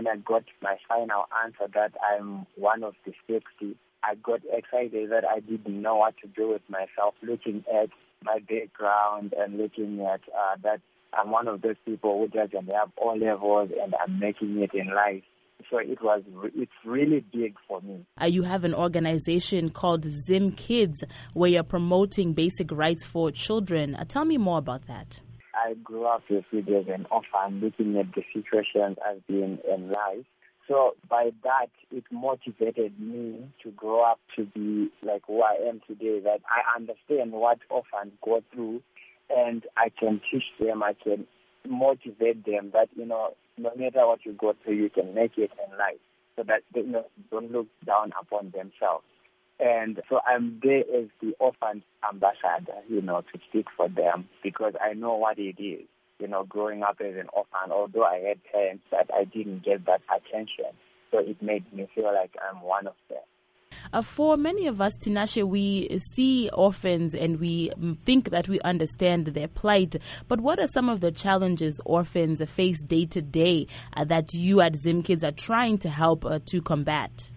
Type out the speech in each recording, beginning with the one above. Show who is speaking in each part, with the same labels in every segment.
Speaker 1: I got my final answer that I'm one of the 60, I got excited that I didn't know what to do with myself, looking at my background and looking at that I'm one of those people who doesn't have all levels and I'm making it in life. So it's really big for me.
Speaker 2: You have an organization called Zim Kids where you're promoting basic rights for children. Tell me more about that.
Speaker 1: I grew up with it as an orphan, looking at the situations I've been in life. So by that, it motivated me to grow up to be like who I am today, that I understand what orphans go through and I can teach them, I can motivate them that, no matter what you go through, you can make it in life, so that they don't look down upon themselves. And so I'm there as the orphan ambassador, to speak for them, because I know what it is, growing up as an orphan, although I had parents that I didn't get that attention. So it made me feel like I'm one of them.
Speaker 2: For many of us, Tinashe, we see orphans and we think that we understand their plight. But what are some of the challenges orphans face day to day that you at Zim Kids are trying to help to combat?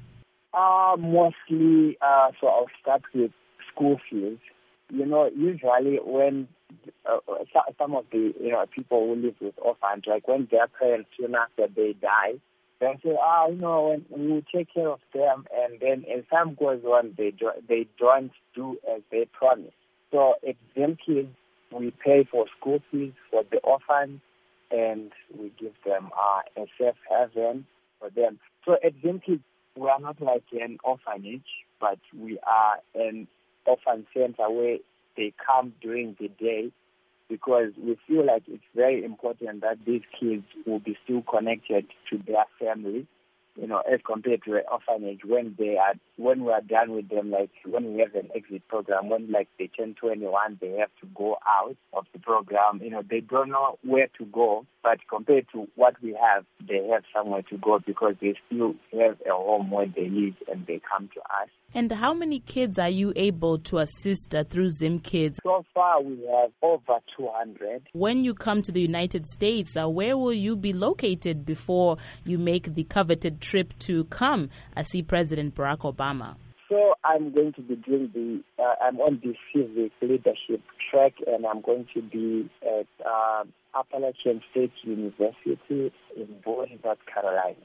Speaker 1: Mostly, so I'll start with school fees. Usually when some of the people who live with orphans, like when their parents, soon after they die, they say, when we take care of them, and then as time goes on, they don't do as they promise. So at Zim Kids, we pay for school fees for the orphans, and we give them a safe haven for them. So at Zim Kids, we are not like an orphanage, but we are an orphan center where they come during the day, because we feel like it's very important that these kids will be still connected to their family, as compared to an orphanage when we are done with them, like when we have an exit program, when like they turn 21, they have to go out of the program. They don't know where to go, but compared to what we have, they have somewhere to go because they still have a home where they live and they come to us.
Speaker 2: And how many kids are you able to assist through Zim Kids?
Speaker 1: So far, we have over 200.
Speaker 2: When you come to the United States, where will you be located before you make the coveted trip to come see President Barack Obama?
Speaker 1: So I'm going to be doing I'm on the civic leadership track, and I'm going to be at Appalachian State University in Boone, North Carolina.